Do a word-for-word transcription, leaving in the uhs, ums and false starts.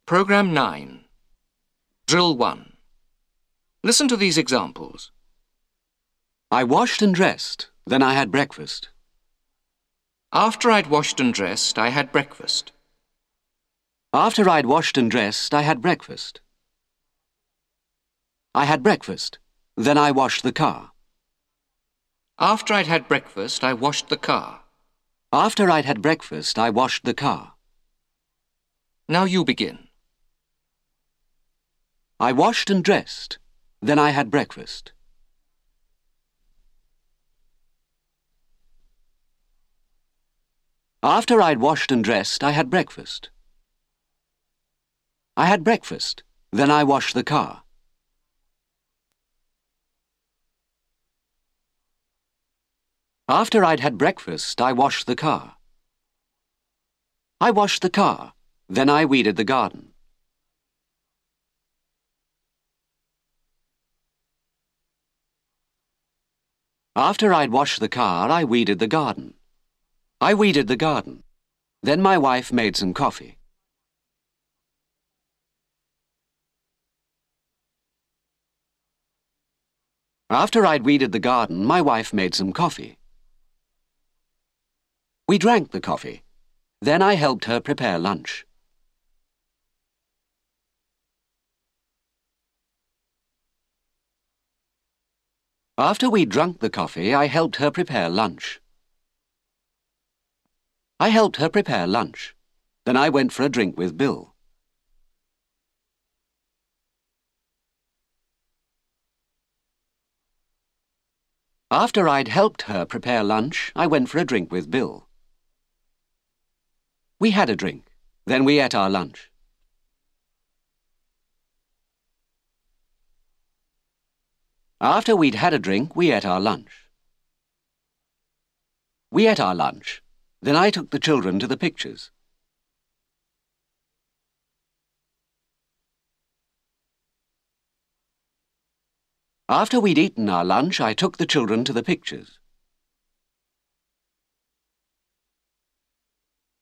Programme nine. Drill one. Listen to these examples. I washed and dressed, then I had breakfast. After I'd washed and dressed, I had breakfast. After I'd washed and dressed, I had breakfast. I had breakfast, then I washed the car. After I'd had breakfast, I washed the car. After I'd had breakfast, I washed the car. Now you begin. I washed and dressed, then I had breakfast. After I'd washed and dressed, I had breakfast. I had breakfast, then I washed the car. After I'd had breakfast, I washed the car. I washed the car, then I weeded the garden. After I'd washed the car, I weeded the garden. I weeded the garden. Then my wife made some coffee. After I'd weeded the garden, my wife made some coffee. We drank the coffee. Then I helped her prepare lunch. After we'd drunk the coffee, I helped her prepare lunch. I helped her prepare lunch. Then I went for a drink with Bill. After I'd helped her prepare lunch, I went for a drink with Bill. We had a drink. Then we ate our lunch. After we'd had a drink, we ate our lunch. We ate our lunch. Then I took the children to the pictures. After we'd eaten our lunch, I took the children to the pictures.